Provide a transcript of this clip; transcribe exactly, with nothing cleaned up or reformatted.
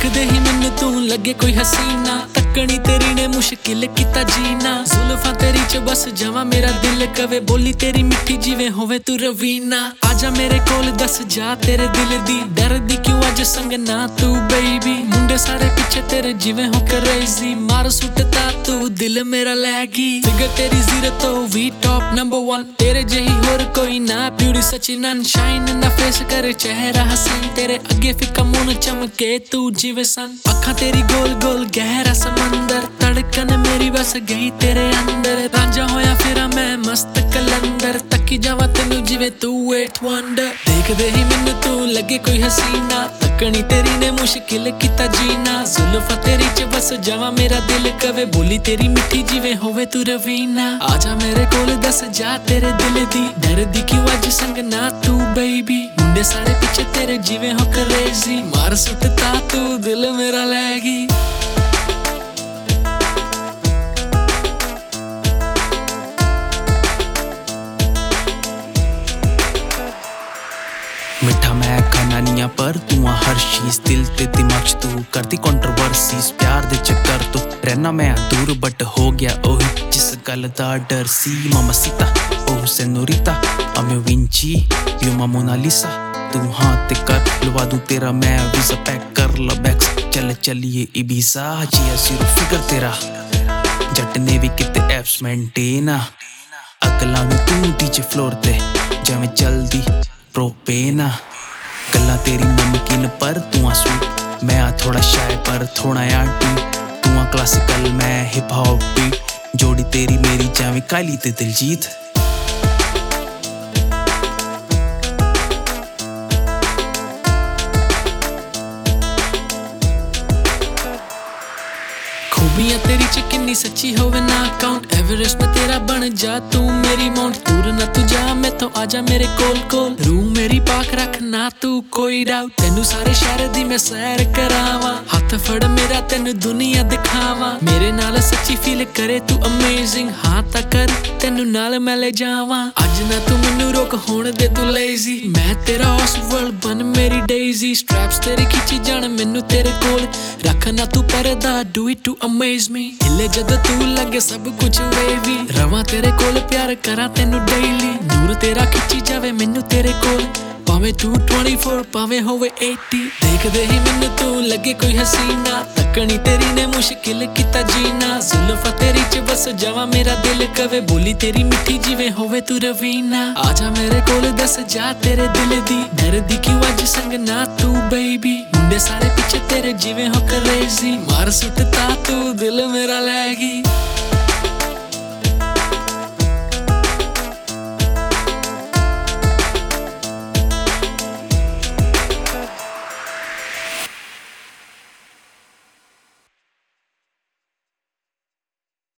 देखदे ही मैनू तू लगे कोई हसीना, तकनी तेरी ने मुश्किल किता जीना। जुल्फां तेरी च बस जावां मेरा दिल कवे, बोली तेरी मिठी जिवें होवे तू रवीना। आजा मेरे कोल दस जा तेरे दिल दी, डरदी क्यों अज संग ना तू बेबी। मुंडे सारे पीछे तेरे जिवें हो क्रेजी, मार सुटता तू दिल मेरा लैगी। फिगर तेरी जीरो तो वी टॉप नंबर वन, तेरे जही होर कोई ना, ब्यूटी सची नन। शाइन ना फेस करे चेहरा हसीन, तेरे अगे फिका मुंह चमके तू जिवे सन। अखा तेरी गोल गोल गहरा समंदर, धड़कन मेरी बस गई तेरे अंदर। रांझा होया फिरा मैं मस्त कलंदर, तकी जावा तेनू जिवे तू एट वंडर। देखदे ही मैनू तू लगे कोई हसीना, तकनी तेरी ने मुश्किल किता जीना। जुल्फां तेरी च बस जावा मेरा दिल कवे, बोली तेरी मिठी जिवे होवे तू रवीना। आजा मेरे कोल दस जा तेरे दिल दी, डरदी क्यों अज संग ना तू बेबी। मुंडे सारे पीछे तेरे जिवे हो क्रेजी, मार सुटता तू दिल मेरा लैगी। मिठा मैं खाना नहीं पर तू आ हर चीज, दिल ते दिमाग च तू करती कंट्रोवर्सीज। प्यार दे चक्कर तो रहना मैं दूर, बट हो गया ओही जिस गल दा डर सी। मामासीता ओह सेनोरिता अमे विंची यू मा मोनालिसा। तू हाँ ते कर लवा दूं तेरा मैं वीजा, पैक कर ला बैग्स चल चलिए इबीजा। जिया जीरो फिगर तेरा जट ने भी किते एप्स मेंटेन, अकलां भी तू डीजे फ्लोर ते जिवें चलदी प्रोपेन। गल्लां तेरी नमकीन पर तू आ स्वीट, मैं आ थोड़ा शाय पर थोड़ा आ डीप। तू आ क्लासिकल मैं हिप हॉप बीट, जोड़ी तेरी मेरी जावें काली ते दिलजीत। खूबियां तेरी च किन्नी सच्ची होवे ना काउंट, एवरेस्ट में तेरा बन जा तू मेरी माउंट। दूर ना तू जा मैं तो आजा मेरे कोल कोल, रूह मेरी पाक रख ना तू कोई डाउट। तेनू सारे शहर दी मैं सैर करावां, हाथ फड़ मेरा तेनू दुनिया दिखावां। मेरे नाल सच्ची फील करे तू अमेजिंग, हाँ ता कर तेनू नाल मैं ले जावां। अज ना तू मैनू रोक होण दे तू लेजी, मैं तेरा ऑसवर्ल्ड बन मेरी डेजी। स्ट्रैप्स तेरी खिंची जान मैनू तेरे कोल, रख ना तू परदा do it to amaze me. हिले जद तू लगे सब कुछ वेवी, रवां तेरे कोल प्यार करा तेनू डेली। नूर तेरा खिंची जावे मैनू तेरे कोल, भावे तू ट्वेंटी फोर भावे होवे एटी। देखदे ही मैनू तू लगे कोई हसीना, तकनी तेरी ने मुश्किल किता जीना। जुल्फां तेरी च बस जावा मेरा दिल कवे, बोली तेरी मिठी जिवे होवे तू रवीना। आजा मेरे कोल दस जा तेरे दिल दी, डरदी क्यों अज संग ना तू बेबी। मुंडे सारे पीछे तेरे जिवे हो क्रेजी, मार सुटता तू